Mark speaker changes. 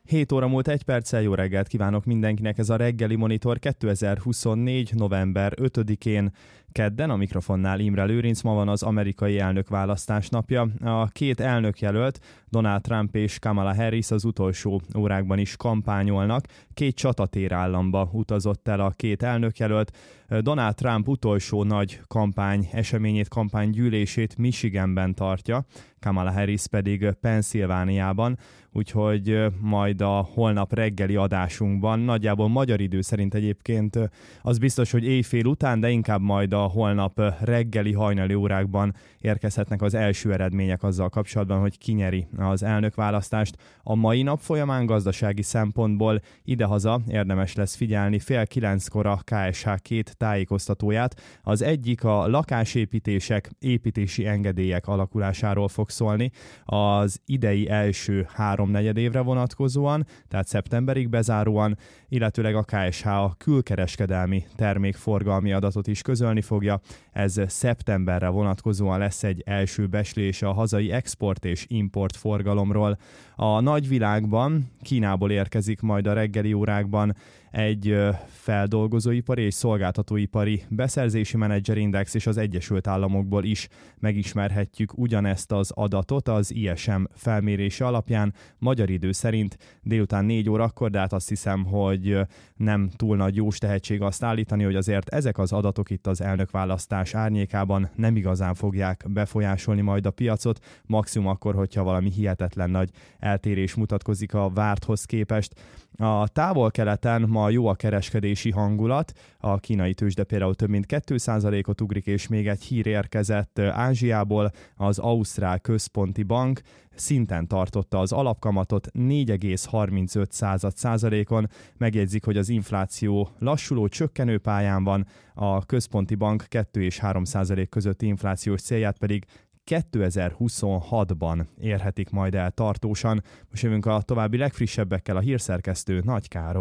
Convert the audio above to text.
Speaker 1: 7 óra múlt 1 perccel, jó reggelt kívánok mindenkinek, ez a reggeli monitor 2024. november 5-én kedden, a mikrofonnál Imre Lőrinc. Ma van az amerikai elnökválasztás napja. A két elnökjelölt, Donald Trump és Kamala Harris az utolsó órákban is kampányolnak. Két csatatérállamba utazott el a két elnökjelölt. Donald Trump utolsó nagy kampánygyűlését Michiganben tartja, Kamala Harris pedig Pennsylvániában, úgyhogy majd a holnap reggeli adásunkban, nagyjából magyar idő szerint egyébként az biztos, hogy éjfél után, de inkább majd a holnap reggeli hajnali órákban érkezhetnek az első eredmények azzal kapcsolatban, hogy ki nyeri az elnökválasztást. A mai nap folyamán gazdasági szempontból idehaza érdemes lesz figyelni 8:30-kor a KSH két tájékoztatóját. Az egyik a lakásépítések, építési engedélyek alakulásáról fog szólni az idei első 3/4 évre vonatkozóan, tehát szeptemberig bezáróan, illetőleg a KSH a külkereskedelmi termékforgalmi adatot is közölni fogja. Ez szeptemberre vonatkozóan lesz egy első becslés a hazai export és import forgalomról. A nagyvilágban Kínából érkezik majd a reggeli órákban egy feldolgozóipari és szolgáltatóipari beszerzési menedzserindex, és az Egyesült Államokból is megismerhetjük ugyanezt az adatot az ISM felmérése alapján, magyar idő szerint délután 4 órakor, de hát azt hiszem, hogy nem túl nagy jós tehetség azt állítani, hogy azért ezek az adatok itt az elnökválasztás árnyékában nem igazán fogják befolyásolni majd a piacot, maximum akkor, hogyha valami hihetetlen nagy eltérés mutatkozik a várthoz képest. A távol-keleten ma jó a kereskedési hangulat, a kínai tőzsde például több mint 2%-ot ugrik, és még egy hír érkezett Ázsiából, az Ausztrál Központi Bank szinten tartotta az alapkamatot 4,35%-on. Megjegyzik, hogy az infláció lassuló csökkenő pályán van, a központi bank 2 és 3% közötti inflációs célját pedig 2026-ban érhetik majd el tartósan. Most jövünk a további legfrissebbekkel, a hírszerkesztő Nagy Károly.